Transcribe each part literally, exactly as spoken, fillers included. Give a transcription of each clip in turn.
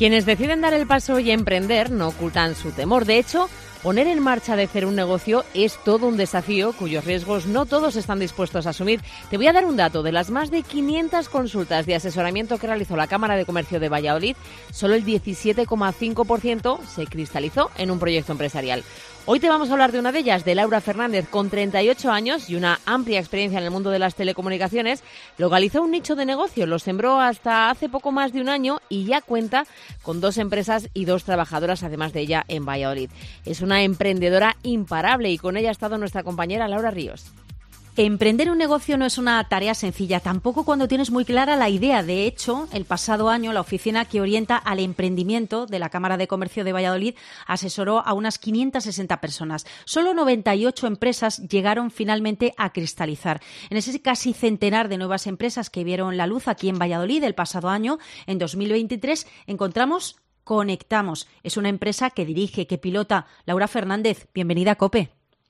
Quienes deciden dar el paso y emprender no ocultan su temor. De hecho, poner en marcha de cero un negocio es todo un desafío cuyos riesgos no todos están dispuestos a asumir. Te voy a dar un dato. De las más de quinientas consultas de asesoramiento que realizó la Cámara de Comercio de Valladolid, solo el diecisiete coma cinco por ciento se cristalizó en un proyecto empresarial. Hoy te vamos a hablar de una de ellas, de Laura Fernández. Con treinta y ocho años y una amplia experiencia en el mundo de las telecomunicaciones, localizó un nicho de negocio, lo sembró hasta hace poco más de un año y ya cuenta con dos empresas y dos trabajadoras, además de ella, en Valladolid. Es una emprendedora imparable y con ella ha estado nuestra compañera Laura Ríos. Emprender un negocio no es una tarea sencilla, tampoco cuando tienes muy clara la idea. De hecho, el pasado año, la oficina que orienta al emprendimiento de la Cámara de Comercio de Valladolid asesoró a unas quinientas sesenta personas. Solo noventa y ocho empresas llegaron finalmente a cristalizar. En ese casi centenar de nuevas empresas que vieron la luz aquí en Valladolid el pasado año, en dos mil veintitrés, encontramos Conectamos. Es una empresa que dirige, que pilota Laura Fernández. Bienvenida a COPE.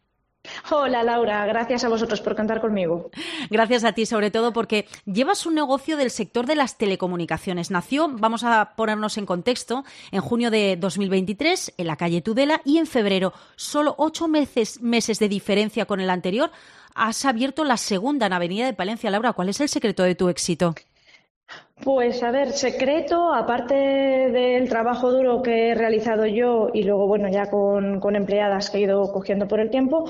Hola Laura, gracias a vosotros por contar conmigo. Gracias a ti, sobre todo porque llevas un negocio del sector de las telecomunicaciones. Nació, vamos a ponernos en contexto, en junio de dos mil veintitrés en la calle Tudela y en febrero, solo ocho meses, meses de diferencia con el anterior, has abierto la segunda en Avenida de Palencia. Laura, ¿cuál es el secreto de tu éxito? Pues a ver, secreto, aparte del trabajo duro que he realizado yo y luego, bueno, ya con, con empleadas que he ido cogiendo por el tiempo,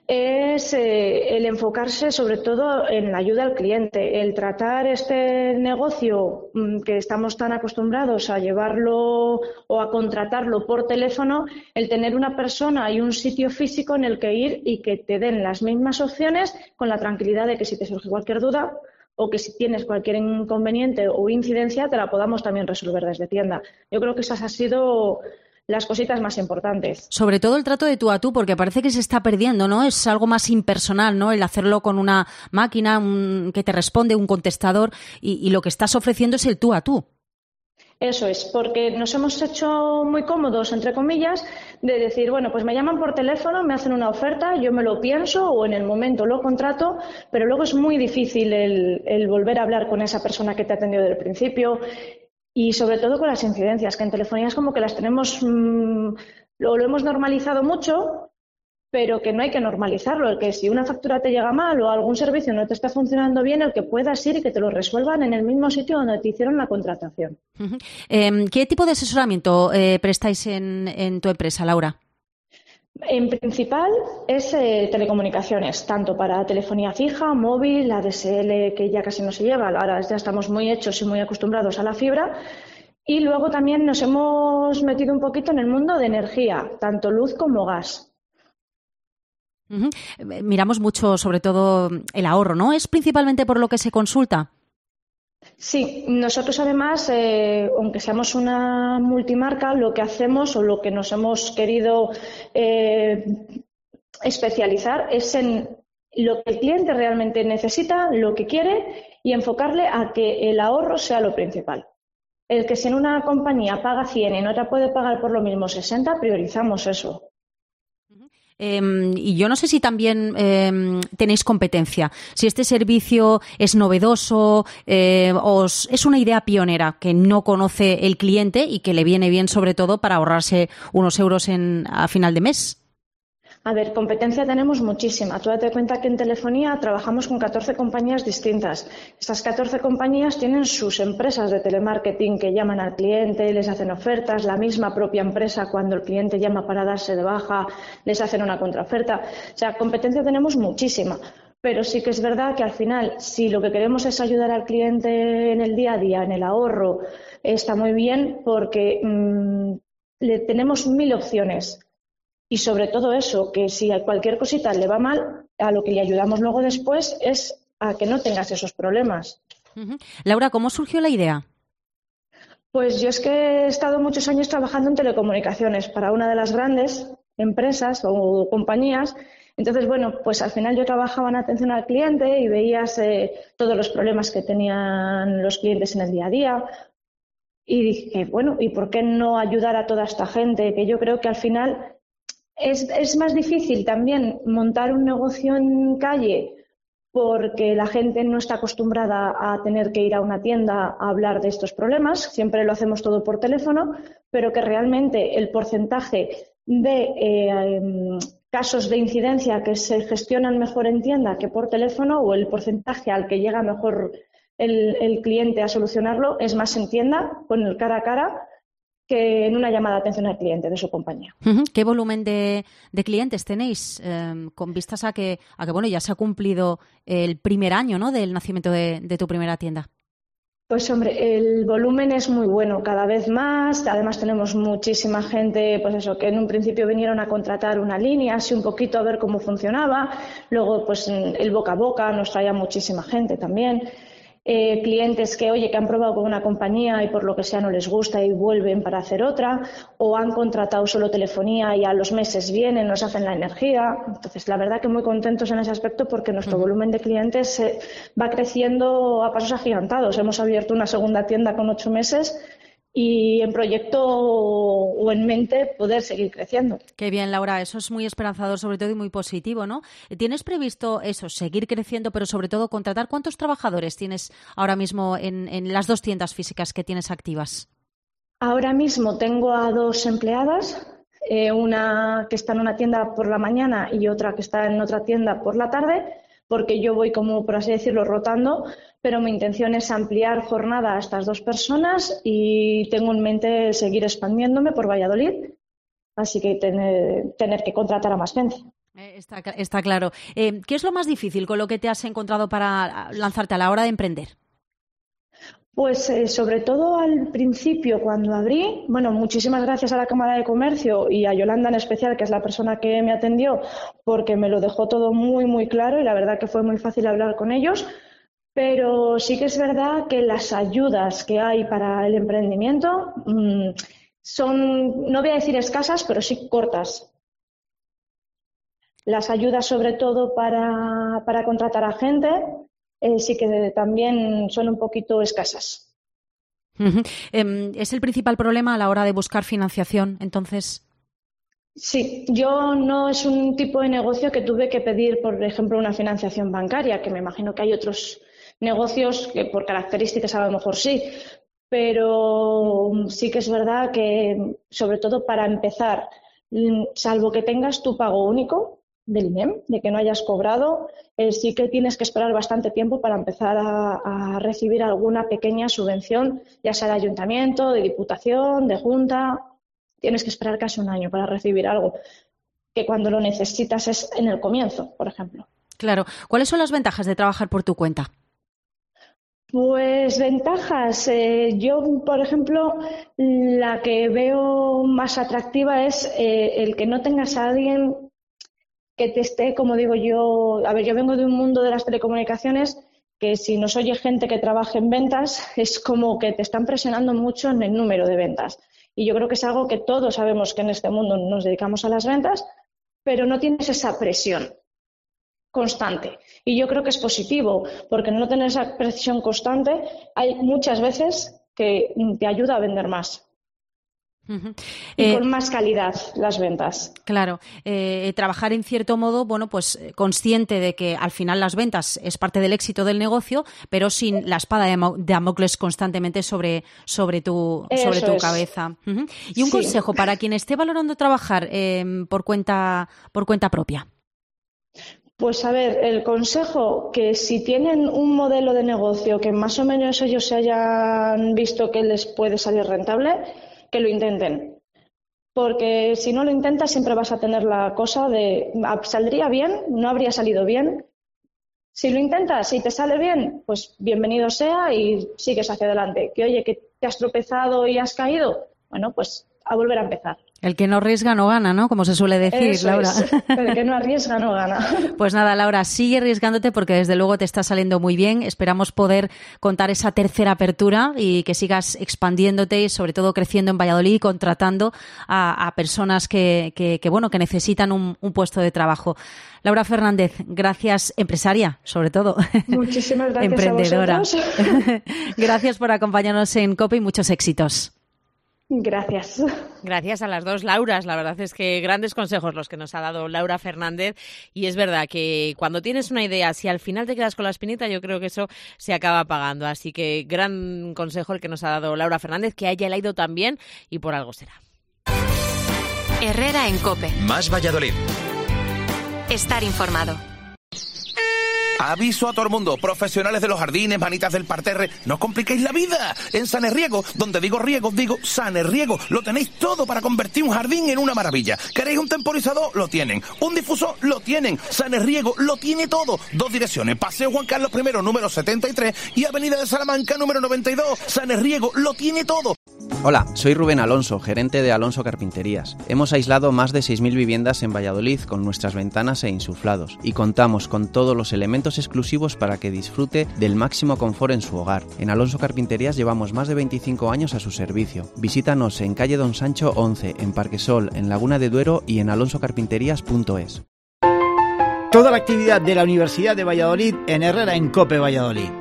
es eh, el enfocarse sobre todo en la ayuda al cliente, el tratar este negocio mmm, que estamos tan acostumbrados a llevarlo o a contratarlo por teléfono, el tener una persona y un sitio físico en el que ir y que te den las mismas opciones con la tranquilidad de que si te surge cualquier duda o que si tienes cualquier inconveniente o incidencia te la podamos también resolver desde tienda. Yo creo que esas han sido las cositas más importantes. Sobre todo el trato de tú a tú, porque parece que se está perdiendo, ¿no? Es algo más impersonal, ¿no? El hacerlo con una máquina un, que te responde, un contestador, y, y lo que estás ofreciendo es el tú a tú. Eso es, porque nos hemos hecho muy cómodos, entre comillas, de decir, bueno, pues me llaman por teléfono, me hacen una oferta, yo me lo pienso o en el momento lo contrato, pero luego es muy difícil el, el volver a hablar con esa persona que te ha atendido desde el principio y sobre todo con las incidencias, que en telefonía es como que las tenemos, mmm, lo, lo hemos normalizado mucho, pero que no hay que normalizarlo, el que si una factura te llega mal o algún servicio no te está funcionando bien, el que puedas ir y que te lo resuelvan en el mismo sitio donde te hicieron la contratación. Uh-huh. Eh, ¿Qué tipo de asesoramiento eh, prestáis en, en tu empresa, Laura? En principal es eh, telecomunicaciones, tanto para telefonía fija, móvil, A D S L que ya casi no se lleva, ahora ya estamos muy hechos y muy acostumbrados a la fibra. Y luego también nos hemos metido un poquito en el mundo de energía, tanto luz como gas. Uh-huh. Miramos mucho, sobre todo, el ahorro, ¿no? ¿Es principalmente por lo que se consulta? Sí, nosotros además, eh, aunque seamos una multimarca, lo que hacemos o lo que nos hemos querido eh, especializar es en lo que el cliente realmente necesita, lo que quiere y enfocarle a que el ahorro sea lo principal. El que si en una compañía paga cien y en otra puede pagar por lo mismo sesenta, priorizamos eso. Eh, y yo no sé si también eh, tenéis competencia, si este servicio es novedoso, eh, os, es una idea pionera que no conoce el cliente y que le viene bien sobre todo para ahorrarse unos euros en, a final de mes. A ver, competencia tenemos muchísima. Tú date cuenta que en telefonía trabajamos con catorce compañías distintas. Estas catorce compañías tienen sus empresas de telemarketing que llaman al cliente, les hacen ofertas. La misma propia empresa, cuando el cliente llama para darse de baja, les hacen una contraoferta. O sea, competencia tenemos muchísima. Pero sí que es verdad que al final, si lo que queremos es ayudar al cliente en el día a día, en el ahorro, está muy bien porque mmm, le tenemos mil opciones. Y sobre todo eso, que si a cualquier cosita le va mal, a lo que le ayudamos luego después es a que no tengas esos problemas. Uh-huh. Laura, ¿cómo surgió la idea? Pues yo es que he estado muchos años trabajando en telecomunicaciones para una de las grandes empresas o compañías. Entonces, bueno, pues al final yo trabajaba en atención al cliente y veías eh, todos los problemas que tenían los clientes en el día a día. Y dije, bueno, ¿y por qué no ayudar a toda esta gente? Que yo creo que al final Es, es más difícil también montar un negocio en calle porque la gente no está acostumbrada a tener que ir a una tienda a hablar de estos problemas, siempre lo hacemos todo por teléfono, pero que realmente el porcentaje de eh, casos de incidencia que se gestionan mejor en tienda que por teléfono, o el porcentaje al que llega mejor el, el cliente a solucionarlo, es más en tienda, con el cara a cara, que en una llamada de atención al cliente de su compañía. ¿Qué volumen de, de clientes tenéis eh, con vistas a que, a que bueno, ya se ha cumplido el primer año, ¿no?, del nacimiento de, de tu primera tienda? Pues hombre, el volumen es muy bueno, cada vez más. Además tenemos muchísima gente, pues eso, que en un principio vinieron a contratar una línea, así un poquito a ver cómo funcionaba. Luego, pues el boca a boca nos traía muchísima gente también. Eh, clientes que, oye, que han probado con una compañía y por lo que sea no les gusta y vuelven para hacer otra, o han contratado solo telefonía y a los meses vienen, nos hacen la energía. Entonces, la verdad que muy contentos en ese aspecto porque nuestro uh-huh. volumen de clientes eh, va creciendo a pasos agigantados. Hemos abierto una segunda tienda con ocho meses y en proyecto o en mente poder seguir creciendo. Qué bien, Laura, eso es muy esperanzador sobre todo y muy positivo, ¿no? ¿Tienes previsto eso, seguir creciendo, pero sobre todo contratar? ¿Cuántos trabajadores tienes ahora mismo en, en las dos tiendas físicas que tienes activas? Ahora mismo tengo a dos empleadas, eh, una que está en una tienda por la mañana y otra que está en otra tienda por la tarde, porque yo voy, como por así decirlo, rotando, pero mi intención es ampliar jornada a estas dos personas y tengo en mente seguir expandiéndome por Valladolid, así que tener, tener que contratar a más gente. Está, está claro. Eh, ¿Qué es lo más difícil con lo que te has encontrado para lanzarte a la hora de emprender? Pues eh, sobre todo al principio, cuando abrí, bueno, muchísimas gracias a la Cámara de Comercio y a Yolanda en especial, que es la persona que me atendió, porque me lo dejó todo muy, muy claro y la verdad que fue muy fácil hablar con ellos. Pero sí que es verdad que las ayudas que hay para el emprendimiento mmm, son, no voy a decir escasas, pero sí cortas. Las ayudas sobre todo para, para contratar a gente Eh, sí que también son un poquito escasas. Uh-huh. Eh, ¿Es el principal problema a la hora de buscar financiación, entonces? Sí, yo no es un tipo de negocio que tuve que pedir, por ejemplo, una financiación bancaria, que me imagino que hay otros negocios que por características a lo mejor sí, pero sí que es verdad que, sobre todo para empezar, salvo que tengas tu pago único del I N E M, de que no hayas cobrado, eh, sí que tienes que esperar bastante tiempo para empezar a, a recibir alguna pequeña subvención, ya sea de ayuntamiento, de diputación, de junta. Tienes que esperar casi un año para recibir algo, que cuando lo necesitas es en el comienzo, por ejemplo. Claro. ¿Cuáles son las ventajas de trabajar por tu cuenta? Pues ventajas. Eh, yo, por ejemplo, la que veo más atractiva es eh, el que no tengas a alguien que te esté, como digo yo, a ver, yo vengo de un mundo de las telecomunicaciones que si nos oye gente que trabaja en ventas es como que te están presionando mucho en el número de ventas. Y yo creo que es algo que todos sabemos que en este mundo nos dedicamos a las ventas, pero no tienes esa presión constante. Y yo creo que es positivo, porque no tener esa presión constante hay muchas veces que te ayuda a vender más. Uh-huh. Y eh, con más calidad las ventas. Claro, eh, trabajar en cierto modo, bueno, pues consciente de que al final las ventas es parte del éxito del negocio, pero sin la espada de Damocles constantemente sobre, sobre tu, sobre tu cabeza. Uh-huh. Y un sí. consejo para quien esté valorando trabajar eh, por cuenta, por cuenta propia. Pues a ver, el consejo, que si tienen un modelo de negocio que más o menos ellos se hayan visto que les puede salir rentable, que lo intenten, porque si no lo intentas siempre vas a tener la cosa de ¿saldría bien? ¿No habría salido bien? Si lo intentas y te sale bien, pues bienvenido sea y sigues hacia adelante. Que oye, que te has tropezado y has caído, bueno, pues a volver a empezar. El que no arriesga no gana, ¿no? Como se suele decir, Eso Laura. Es. El que no arriesga no gana. Pues nada, Laura, sigue arriesgándote porque desde luego te está saliendo muy bien. Esperamos poder contar esa tercera apertura y que sigas expandiéndote y sobre todo creciendo en Valladolid y contratando a, a personas que, que, que, bueno, que necesitan un, un puesto de trabajo. Laura Fernández, gracias, empresaria, sobre todo. Muchísimas gracias. Emprendedora. A vosotros. Gracias por acompañarnos en COPE y muchos éxitos. Gracias. Gracias a las dos Lauras. La verdad es que grandes consejos los que nos ha dado Laura Fernández. Y es verdad que cuando tienes una idea, si al final te quedas con la espinita, yo creo que eso se acaba pagando. Así que gran consejo el que nos ha dado Laura Fernández, que a ella le ha ido tan bien y por algo será. Herrera en COPE. Más Valladolid. Estar informado. Aviso a todo el mundo, profesionales de los jardines, manitas del parterre, no os compliquéis la vida. En Sanerriego, donde digo riego, digo Sanerriego, lo tenéis todo para convertir un jardín en una maravilla. ¿Queréis un temporizador? Lo tienen. ¿Un difusor? Lo tienen. Sanerriego lo tiene todo. Dos direcciones, Paseo Juan Carlos I, número setenta y tres, y Avenida de Salamanca, número noventa y dos. Sanerriego lo tiene todo. Hola, soy Rubén Alonso, gerente de Alonso Carpinterías. Hemos aislado más de seis mil viviendas en Valladolid con nuestras ventanas e insuflados y contamos con todos los elementos exclusivos para que disfrute del máximo confort en su hogar. En Alonso Carpinterías llevamos más de veinticinco años a su servicio. Visítanos en calle Don Sancho once, en Parquesol, en Laguna de Duero y en alonso carpinterías punto es. Toda la actividad de la Universidad de Valladolid en Herrera en COPE Valladolid.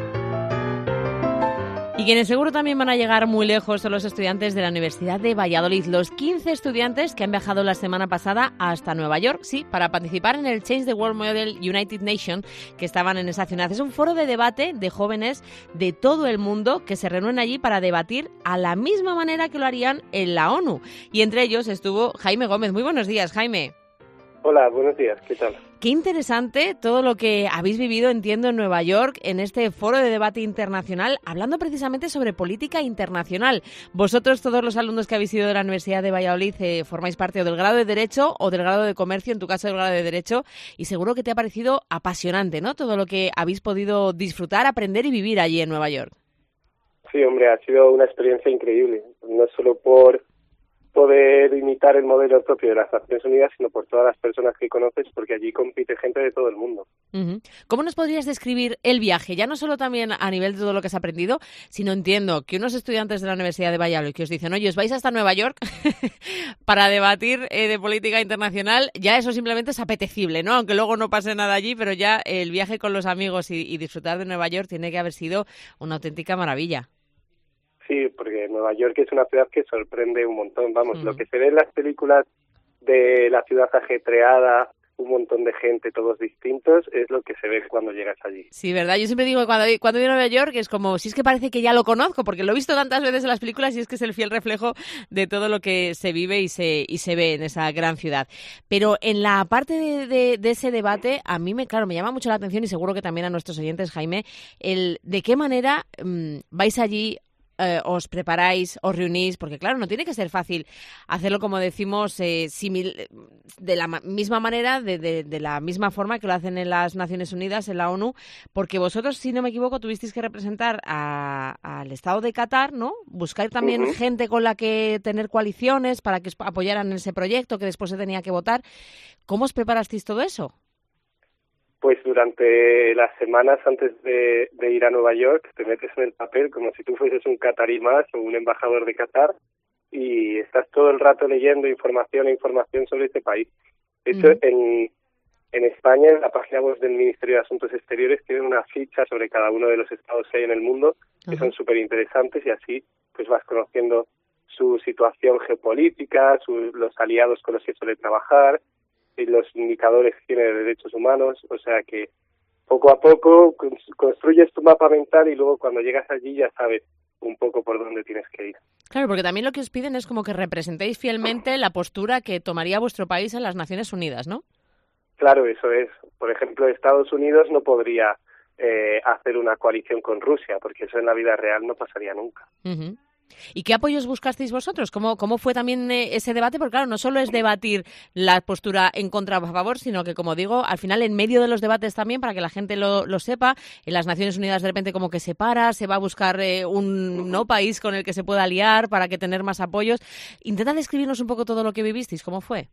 Y quienes seguro también van a llegar muy lejos son los estudiantes de la Universidad de Valladolid. Los quince estudiantes que han viajado la semana pasada hasta Nueva York, sí, para participar en el Change the World Model United Nations, que estaban en esa ciudad. Es un foro de debate de jóvenes de todo el mundo que se reúnen allí para debatir a la misma manera que lo harían en la ONU. Y entre ellos estuvo Jaime Gómez. Muy buenos días, Jaime. Hola, buenos días, ¿qué tal? Qué interesante todo lo que habéis vivido, entiendo, en Nueva York, en este foro de debate internacional, hablando precisamente sobre política internacional. Vosotros, todos los alumnos que habéis ido de la Universidad de Valladolid, eh, formáis parte o del grado de Derecho o del grado de Comercio, en tu caso del grado de Derecho, y seguro que te ha parecido apasionante, ¿no? Todo lo que habéis podido disfrutar, aprender y vivir allí en Nueva York. Sí, hombre, ha sido una experiencia increíble, no solo por poder imitar el modelo propio de las Naciones Unidas, sino por todas las personas que conoces, porque allí compite gente de todo el mundo. Uh-huh. ¿Cómo nos podrías describir el viaje? Ya no solo también a nivel de todo lo que has aprendido, sino entiendo que unos estudiantes de la Universidad de Valladolid que os dicen, oye, os vais hasta Nueva York para debatir eh, de política internacional, ya eso simplemente es apetecible, ¿no? Aunque luego no pase nada allí, pero ya el viaje con los amigos y, y disfrutar de Nueva York tiene que haber sido una auténtica maravilla. Sí, porque Nueva York es una ciudad que sorprende un montón. Vamos, Mm. lo que se ve en las películas de la ciudad ajetreada, un montón de gente, todos distintos, es lo que se ve cuando llegas allí. Sí, ¿verdad? Yo siempre digo que cuando, cuando voy a Nueva York es como, si es que parece que ya lo conozco, porque lo he visto tantas veces en las películas y es que es el fiel reflejo de todo lo que se vive y se y se ve en esa gran ciudad. Pero en la parte de, de, de ese debate, a mí, me claro, me llama mucho la atención y seguro que también a nuestros oyentes, Jaime, el de qué manera mmm, vais allí, Eh, os preparáis, os reunís, porque claro, no tiene que ser fácil hacerlo, como decimos, eh, simil, de la ma- misma manera, de, de, de la misma forma que lo hacen en las Naciones Unidas, en la ONU, porque vosotros, si no me equivoco, tuvisteis que representar a- al Estado de Qatar, ¿no? Buscar también Uh-huh. gente con la que tener coaliciones para que os apoyaran en ese proyecto que después se tenía que votar. ¿Cómo os preparasteis todo eso? Pues durante las semanas antes de, de ir a Nueva York te metes en el papel como si tú fueses un catarí más o un embajador de Qatar y estás todo el rato leyendo información e información sobre este país. De hecho, Ujú. en, en España, en la página web del Ministerio de Asuntos Exteriores, tienen una ficha sobre cada uno de los estados que hay en el mundo que Ajá. son súper interesantes y así pues vas conociendo su situación geopolítica, su, los aliados con los que suele trabajar, y los indicadores que tiene de derechos humanos, o sea que poco a poco construyes tu mapa mental y luego cuando llegas allí ya sabes un poco por dónde tienes que ir. Claro, porque también lo que os piden es como que representéis fielmente la postura que tomaría vuestro país en las Naciones Unidas, ¿no? Claro, eso es. Por ejemplo, Estados Unidos no podría eh, hacer una coalición con Rusia, porque eso en la vida real no pasaría nunca. Uh-huh. ¿Y qué apoyos buscasteis vosotros? ¿Cómo, cómo fue también eh, ese debate? Porque claro, no solo es debatir la postura en contra o a favor, sino que, como digo, al final en medio de los debates también, para que la gente lo, lo sepa, en las Naciones Unidas de repente como que se para, se va a buscar eh, un no país con el que se pueda aliar para que tener más apoyos. Intenta describirnos un poco todo lo que vivisteis, ¿cómo fue?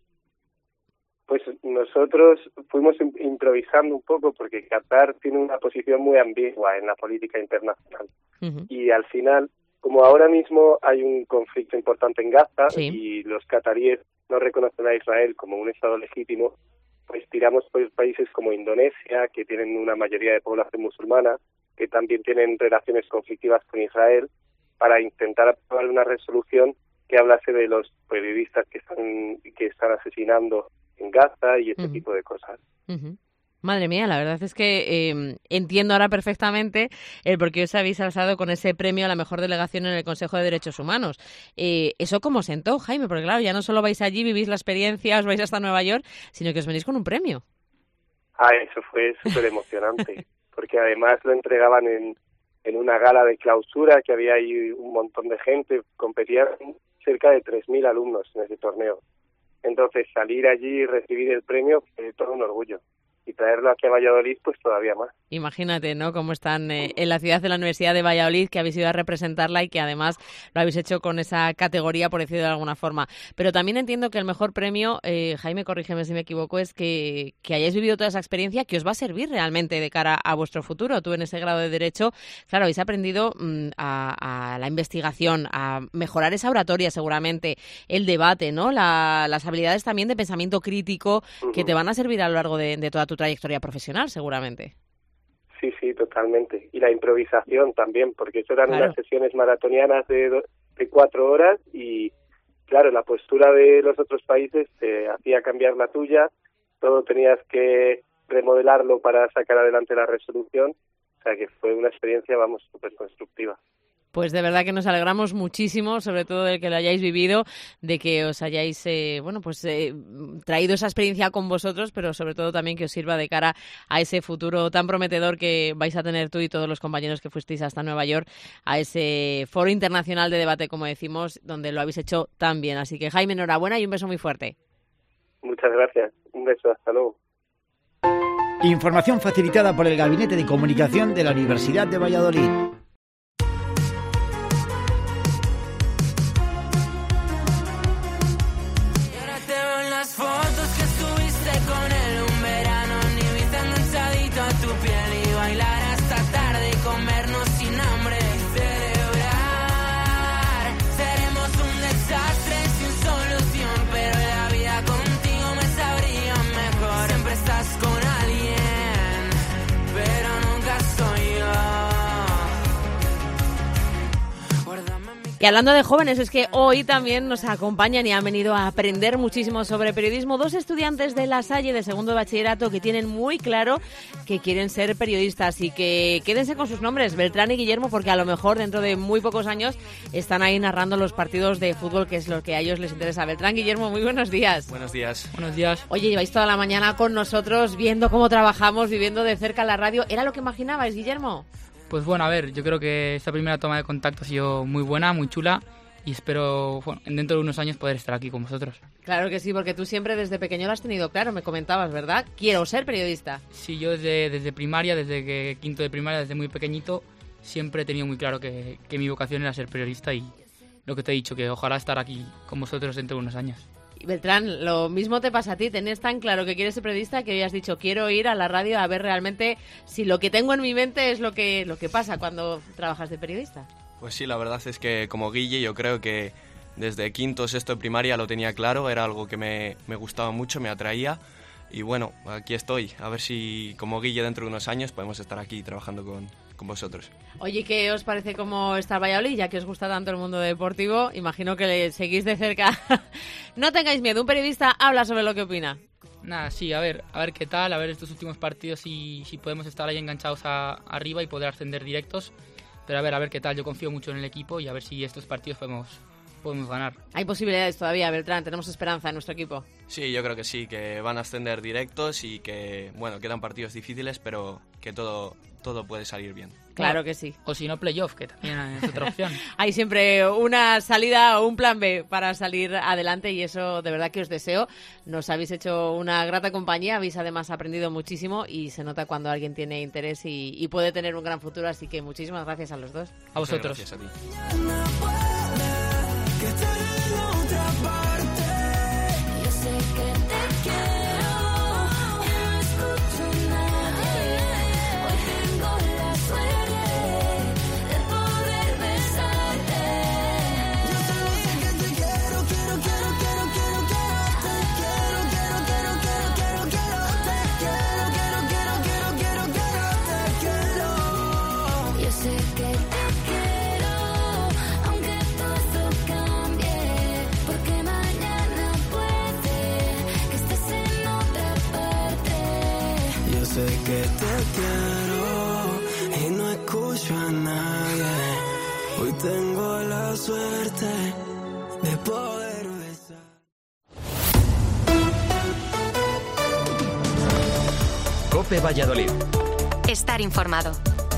Pues nosotros fuimos improvisando un poco porque Qatar tiene una posición muy ambigua en la política internacional. Uh-huh. Y al final, como ahora mismo hay un conflicto importante en Gaza, sí, y los cataríes no reconocen a Israel como un Estado legítimo, pues tiramos por países como Indonesia, que tienen una mayoría de población musulmana, que también tienen relaciones conflictivas con Israel, para intentar aprobar una resolución que hablase de los periodistas que están que están asesinando en Gaza y ese uh-huh. tipo de cosas. Uh-huh. Madre mía, la verdad es que eh, entiendo ahora perfectamente el por qué os habéis alzado con ese premio a la mejor delegación en el Consejo de Derechos Humanos. Eh, ¿Eso cómo sentó, Jaime? Porque claro, ya no solo vais allí, vivís la experiencia, os vais hasta Nueva York, sino que os venís con un premio. Ah, eso fue súper emocionante, porque además lo entregaban en, en una gala de clausura, que había ahí un montón de gente, competían cerca de tres mil alumnos en ese torneo. Entonces, salir allí y recibir el premio fue todo un orgullo. Y traerlo aquí a Valladolid, pues todavía más. Imagínate, ¿no?, cómo están eh, en la ciudad de la Universidad de Valladolid, que habéis ido a representarla y que además lo habéis hecho con esa categoría, por decirlo de alguna forma. Pero también entiendo que el mejor premio, eh, Jaime, corrígeme si me equivoco, es que, que hayáis vivido toda esa experiencia que os va a servir realmente de cara a vuestro futuro. Tú en ese grado de Derecho, claro, habéis aprendido mmm, a, a la investigación, a mejorar esa oratoria seguramente, el debate, ¿no?, la, las habilidades también de pensamiento crítico uh-huh. que te van a servir a lo largo de, de toda tu trayectoria profesional, seguramente. Sí, sí, totalmente. Y la improvisación también, porque eso eran claro. unas sesiones maratonianas de, do, de cuatro horas y, claro, la postura de los otros países te hacía cambiar la tuya, todo tenías que remodelarlo para sacar adelante la resolución, o sea que fue una experiencia, vamos, súper constructiva. Pues de verdad que nos alegramos muchísimo, sobre todo de que lo hayáis vivido, de que os hayáis, eh, bueno, pues eh, traído esa experiencia con vosotros, pero sobre todo también que os sirva de cara a ese futuro tan prometedor que vais a tener tú y todos los compañeros que fuisteis hasta Nueva York, a ese foro internacional de debate, como decimos, donde lo habéis hecho tan bien. Así que, Jaime, enhorabuena y un beso muy fuerte. Muchas gracias. Un beso. Hasta luego. Información facilitada por el Gabinete de Comunicación de la Universidad de Valladolid. Y hablando de jóvenes, es que hoy también nos acompañan y han venido a aprender muchísimo sobre periodismo dos estudiantes de La Salle de segundo de bachillerato que tienen muy claro que quieren ser periodistas y que quédense con sus nombres, Beltrán y Guillermo, porque a lo mejor dentro de muy pocos años están ahí narrando los partidos de fútbol, que es lo que a ellos les interesa. Beltrán, Guillermo, muy buenos días. Buenos días. Buenos días. Oye, lleváis toda la mañana con nosotros viendo cómo trabajamos, viviendo de cerca la radio. ¿Era lo que imaginabais, Guillermo? Pues bueno, a ver, yo creo que esta primera toma de contacto ha sido muy buena, muy chula y espero, bueno, dentro de unos años poder estar aquí con vosotros. Claro que sí, porque tú siempre desde pequeño lo has tenido claro, me comentabas, ¿verdad? Quiero ser periodista. Sí, yo desde, desde primaria, desde que quinto de primaria, desde muy pequeñito, siempre he tenido muy claro que, que mi vocación era ser periodista y lo que te he dicho, que ojalá estar aquí con vosotros dentro de unos años. Beltrán, lo mismo te pasa a ti, tenés tan claro que quieres ser periodista que hoy has dicho quiero ir a la radio a ver realmente si lo que tengo en mi mente es lo que, lo que pasa cuando trabajas de periodista. Pues sí, la verdad es que como Guille yo creo que desde quinto o sexto de primaria lo tenía claro, era algo que me, me gustaba mucho, me atraía y bueno, aquí estoy, a ver si como Guille dentro de unos años podemos estar aquí trabajando con, con vosotros. Oye, ¿qué os parece cómo está Valladolid? Ya que os gusta tanto el mundo deportivo, imagino que le seguís de cerca. No tengáis miedo, un periodista habla sobre lo que opina. Nada, sí, a ver, a ver qué tal, a ver estos últimos partidos si, si podemos estar ahí enganchados a, arriba y poder ascender directos. Pero a ver, a ver qué tal, yo confío mucho en el equipo y a ver si estos partidos podemos, podemos ganar. Hay posibilidades todavía, Beltrán, tenemos esperanza en nuestro equipo. Sí, yo creo que sí, que van a ascender directos y que, bueno, quedan partidos difíciles, pero que todo, todo puede salir bien. Claro que sí. O si no, playoff, que también es otra opción. Hay siempre una salida o un plan B para salir adelante y eso de verdad que os deseo. Nos habéis hecho una grata compañía, habéis además aprendido muchísimo y se nota cuando alguien tiene interés y, y puede tener un gran futuro, así que muchísimas gracias a los dos. A vosotros. Gracias a ti. Sé que te quiero, aunque todo cambie. más nadie. Hoy tengo la suerte de poder besar. COPE Valladolid. Estar informado.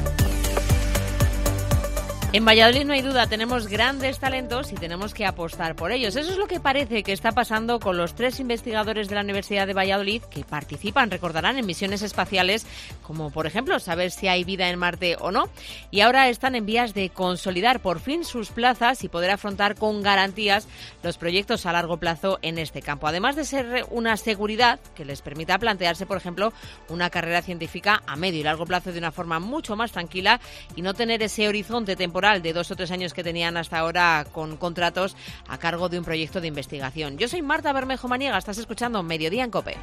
En Valladolid no hay duda, tenemos grandes talentos y tenemos que apostar por ellos. Eso es lo que parece que está pasando con los tres investigadores de la Universidad de Valladolid que participan, recordarán, en misiones espaciales, como por ejemplo saber si hay vida en Marte o no. Y ahora están en vías de consolidar por fin sus plazas y poder afrontar con garantías los proyectos a largo plazo en este campo. Además de ser una seguridad que les permita plantearse, por ejemplo, una carrera científica a medio y largo plazo de una forma mucho más tranquila y no tener ese horizonte temporal de dos o tres años que tenían hasta ahora con contratos a cargo de un proyecto de investigación. Yo soy Marta Bermejo Maniega, estás escuchando Mediodía en COPE.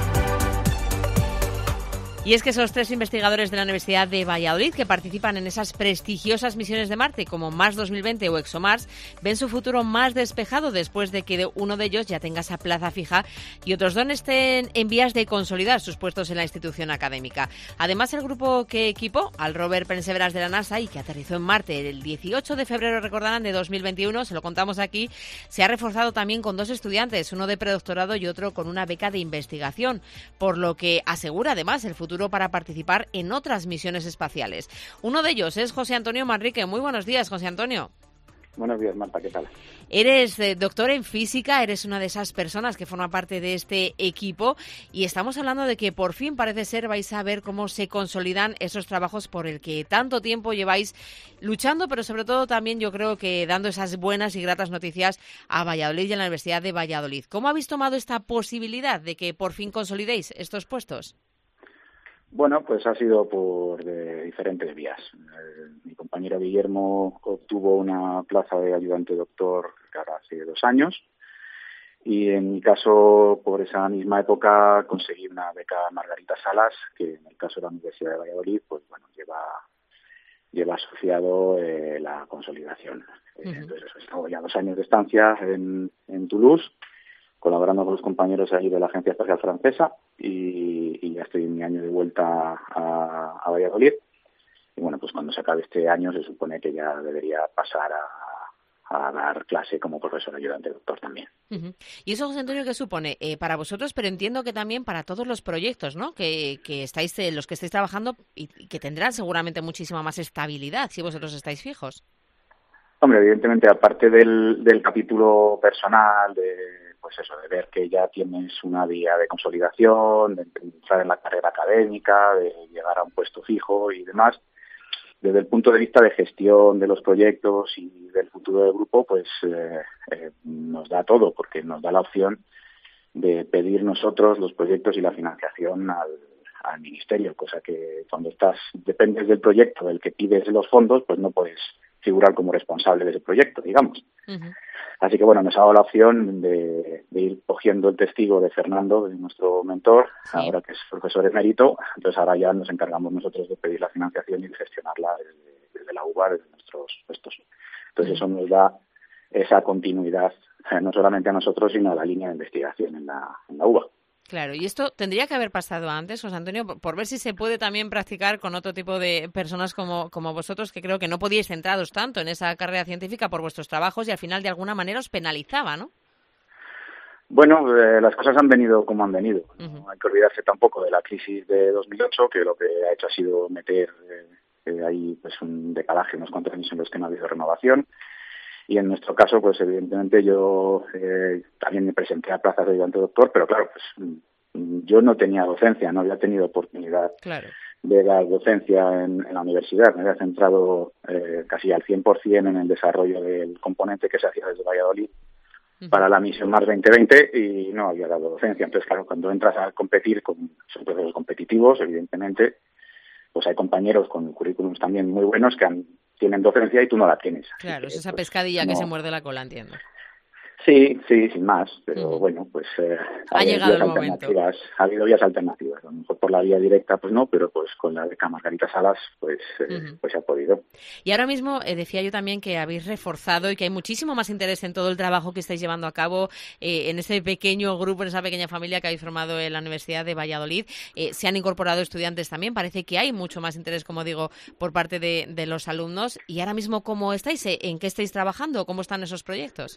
Y es que esos tres investigadores de la Universidad de Valladolid que participan en esas prestigiosas misiones de Marte como Mars dos mil veinte o ExoMars ven su futuro más despejado después de que uno de ellos ya tenga esa plaza fija y otros dos estén en vías de consolidar sus puestos en la institución académica. Además, el grupo que equipó al rover Perseverance de la NASA y que aterrizó en Marte el dieciocho de febrero, recordarán, de dos mil veintiuno, se lo contamos aquí, se ha reforzado también con dos estudiantes, uno de predoctorado y otro con una beca de investigación, por lo que asegura además el futuro para participar en otras misiones espaciales. Uno de ellos es José Antonio Manrique. Muy buenos días, José Antonio. Buenos días, Marta, ¿qué tal? Eres eh, doctor en física, eres una de esas personas que forma parte de este equipo y estamos hablando de que por fin parece ser vais a ver cómo se consolidan esos trabajos por el que tanto tiempo lleváis luchando, pero sobre todo también yo creo que dando esas buenas y gratas noticias a Valladolid y a la Universidad de Valladolid. ¿Cómo habéis tomado esta posibilidad de que por fin consolidéis estos puestos? Bueno, pues ha sido por de diferentes vías. Eh, mi compañero Guillermo obtuvo una plaza de ayudante doctor hace dos años y en mi caso, por esa misma época, conseguí una beca Margarita Salas, que en el caso de la Universidad de Valladolid, pues bueno, lleva lleva asociado eh, la consolidación. Uh-huh. Eh, entonces, he estado ya dos años de estancia en, en Toulouse, colaborando con los compañeros ahí de la Agencia Espacial Francesa y, y ya estoy en mi año de vuelta a, a Valladolid. Y bueno, pues cuando se acabe este año se supone que ya debería pasar a, a dar clase como profesor ayudante doctor también. Uh-huh. ¿Y eso, José Antonio, qué supone? Eh, para vosotros, pero entiendo que también para todos los proyectos, ¿no? Que, que estáis, eh, los que estáis trabajando y, y que tendrán seguramente muchísima más estabilidad si vosotros estáis fijos. Hombre, evidentemente, aparte del, del capítulo personal, de pues eso, de ver que ya tienes una vía de consolidación, de entrar en la carrera académica, de llegar a un puesto fijo y demás, desde el punto de vista de gestión de los proyectos y del futuro del grupo, pues eh, eh, nos da todo, porque nos da la opción de pedir nosotros los proyectos y la financiación al, al ministerio, cosa que cuando estás dependes del proyecto del que pides los fondos, pues no puedes figurar como responsable de ese proyecto, digamos. Uh-huh. Así que bueno, nos ha dado la opción de, de ir cogiendo el testigo de Fernando, de nuestro mentor, sí. Ahora que es profesor emérito, entonces ahora ya nos encargamos nosotros de pedir la financiación y de gestionarla desde, desde la U B A, desde nuestros puestos. Entonces eso nos da esa continuidad, eh, no solamente a nosotros, sino a la línea de investigación en la, en la U B A. Claro, y esto tendría que haber pasado antes, José Antonio, por ver si se puede también practicar con otro tipo de personas como, como vosotros, que creo que no podíais centraros tanto en esa carrera científica por vuestros trabajos y al final de alguna manera os penalizaba, ¿no? Bueno, eh, las cosas han venido como han venido. Uh-huh. No hay que olvidarse tampoco de la crisis de dos mil ocho, que lo que ha hecho ha sido meter eh, eh, ahí pues un decalaje, unos cuantos años en los que no ha habido renovación. Y en nuestro caso, pues evidentemente yo eh, también me presenté a plazas de ayudante doctor, pero claro, pues yo no tenía docencia, no había tenido oportunidad claro. de dar docencia en, en la universidad. Me había centrado eh, casi al cien por ciento en el desarrollo del componente que se hacía desde Valladolid uh-huh. para la misión Mars veinte veinte y no había dado docencia. Entonces, claro, cuando entras a competir con son procesos competitivos, evidentemente, pues hay compañeros con currículums también muy buenos que han tienen docencia y tú no la tienes. Claro, que, es esa pues, pescadilla no... que se muerde la cola, entiendo. Sí, sí, sin más, pero bueno, pues eh, ha, ha llegado el momento. Ha habido vías alternativas, a lo mejor por la vía directa pues no, pero pues con la beca Margarita Salas pues, eh, uh-huh. pues se ha podido. Y ahora mismo eh, decía yo también que habéis reforzado y que hay muchísimo más interés en todo el trabajo que estáis llevando a cabo eh, en ese pequeño grupo, en esa pequeña familia que habéis formado en la Universidad de Valladolid. Eh, se han incorporado estudiantes también, parece que hay mucho más interés, como digo, por parte de, de los alumnos. Y ahora mismo, ¿cómo estáis? ¿En qué estáis trabajando? ¿Cómo están esos proyectos?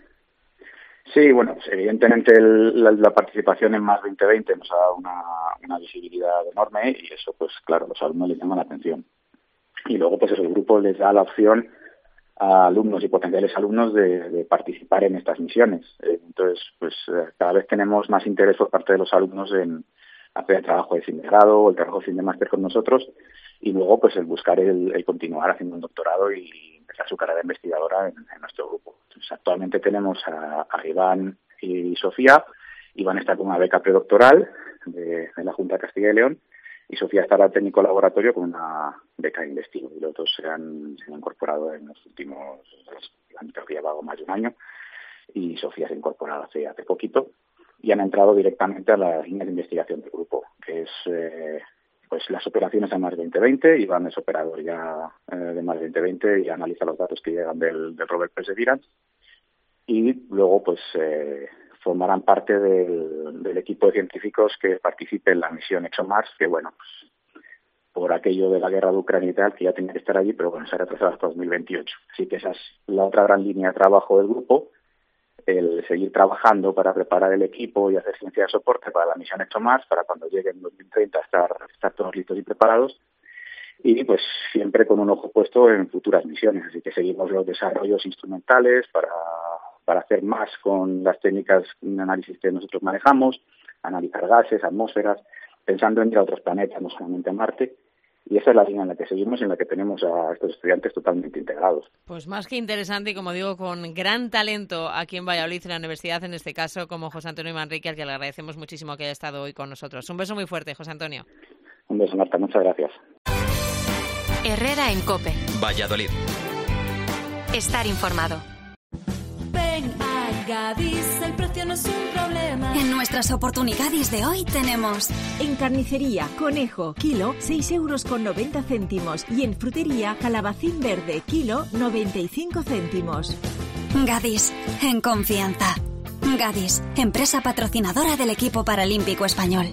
Sí, bueno, pues evidentemente el, la, la participación en Más veinte veinte nos ha dado una, una visibilidad enorme y eso, pues claro, a los alumnos les llama la atención. Y luego, pues eso, el grupo les da la opción a alumnos y potenciales alumnos de, de participar en estas misiones. Entonces, pues cada vez tenemos más interés por parte de los alumnos en hacer el trabajo de fin de grado o el trabajo de fin de máster con nosotros y luego, pues el buscar el, el continuar haciendo un doctorado y empezar su carrera investigadora en, en nuestro grupo. Entonces, actualmente tenemos a, a Iván y Sofía. Iván está con una beca predoctoral de, de la Junta de Castilla y León y Sofía estará técnico laboratorio con una beca de investigación. Y los dos se han, se han incorporado en los últimos, creo que lleva más de un año, y Sofía se ha incorporado hace, hace poquito y han entrado directamente a la línea de investigación del grupo, que es eh, pues las operaciones de Más veinte veinte. Iván es operador ya eh, de Más veinte veinte y analiza los datos que llegan del, del rover Perseverance y luego pues eh, formarán parte del, del equipo de científicos que participe en la misión ExoMars, que bueno, pues por aquello de la guerra de Ucrania y tal, que ya tenía que estar allí, pero bueno, se ha retrasado hasta dos mil veintiocho. Así que esa es la otra gran línea de trabajo del grupo, el seguir trabajando para preparar el equipo y hacer ciencia de soporte para la misión ExoMars, para cuando llegue en dos mil treinta estar, estar todos listos y preparados, y pues siempre con un ojo puesto en futuras misiones. Así que seguimos los desarrollos instrumentales para, para hacer más con las técnicas de análisis que nosotros manejamos, analizar gases, atmósferas, pensando en ir a otros planetas, no solamente a Marte. Y esa es la línea en la que seguimos, en la que tenemos a estos estudiantes totalmente integrados. Pues más que interesante y, como digo, con gran talento aquí en Valladolid, en la universidad, en este caso, como José Antonio Manrique, al que le agradecemos muchísimo que haya estado hoy con nosotros. Un beso muy fuerte, José Antonio. Un beso, Marta. Muchas gracias. Herrera en COPE. Valladolid. Estar informado. Ven a Gadis, el precio no es un problema. En nuestras oportunidades de hoy tenemos... En carnicería, conejo, kilo, seis euros con noventa céntimos. Y en frutería, calabacín verde, kilo, noventa y cinco céntimos. Gadis, en confianza. Gadis, empresa patrocinadora del equipo paralímpico español.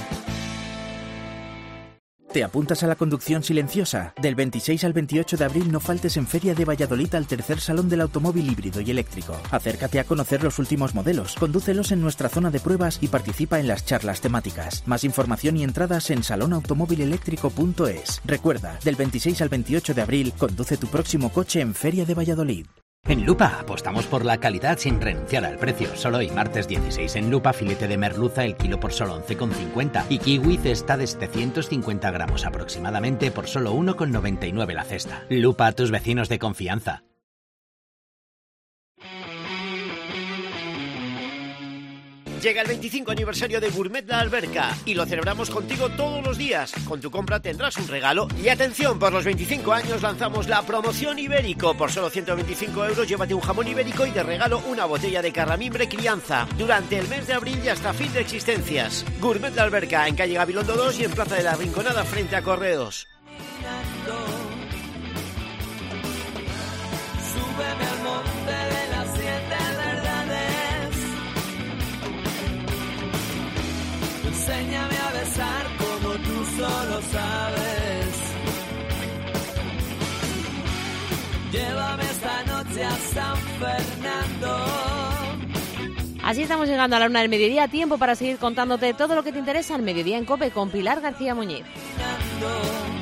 ¿Te apuntas a la conducción silenciosa? Del veintiséis al veintiocho de abril no faltes en Feria de Valladolid al tercer Salón del Automóvil Híbrido y Eléctrico. Acércate a conocer los últimos modelos, condúcelos en nuestra zona de pruebas y participa en las charlas temáticas. Más información y entradas en salón automóvil eléctrico punto es. Recuerda, del veintiséis al veintiocho de abril, conduce tu próximo coche en Feria de Valladolid. En Lupa apostamos por la calidad sin renunciar al precio. Solo hoy, martes dieciséis, en Lupa, filete de merluza el kilo por solo once con cincuenta y kiwi cesta de setecientos cincuenta gramos aproximadamente por solo uno con noventa y nueve la cesta. Lupa, tus vecinos de confianza. Llega el veinticinco aniversario de Gourmet La Alberca y lo celebramos contigo todos los días. Con tu compra tendrás un regalo. Y atención, por los veinticinco años lanzamos la promoción Ibérico. Por solo ciento veinticinco euros llévate un jamón ibérico y de regalo una botella de Carramimbre Crianza. Durante el mes de abril y hasta fin de existencias. Gourmet La Alberca en calle Gabilondo dos y en Plaza de la Rinconada frente a Correos. Súbeme al monte de las siete verdades. Enséñame a besar como tú solo sabes. Llévame esta noche a San Fernando. Así estamos llegando a la una del mediodía, tiempo para seguir contándote todo lo que te interesa al mediodía en COPE con Pilar García Muñiz.